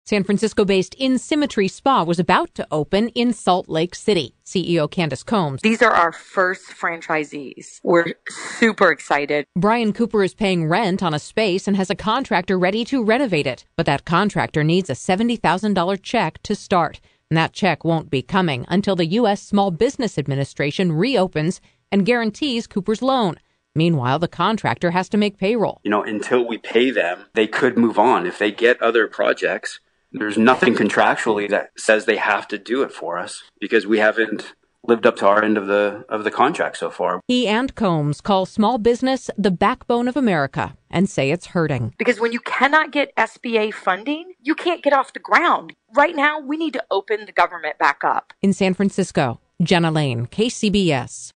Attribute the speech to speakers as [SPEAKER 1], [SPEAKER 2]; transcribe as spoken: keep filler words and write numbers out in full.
[SPEAKER 1] San Francisco-based InSymmetry Spa was about to open in Salt Lake City. C E O Candace Combs.
[SPEAKER 2] These are our first franchisees. We're super excited.
[SPEAKER 1] Brian Cooper is paying rent on a space and has a contractor ready to renovate it. But that contractor needs a seventy thousand dollars check to start. And that check won't be coming until the U S Small Business Administration reopens and guarantees Cooper's loan. Meanwhile, the contractor has to make payroll.
[SPEAKER 3] You know, until we pay them, they could move on. If they get other projects, there's nothing contractually that says they have to do it for us because we haven't lived up to our end of the of the contract so far.
[SPEAKER 1] He and Combs call small business the backbone of America and say it's hurting.
[SPEAKER 2] Because when you cannot get S B A funding, you can't get off the ground. Right now, we need to open the government back up.
[SPEAKER 1] In San Francisco, Jenna Lane, K C B S.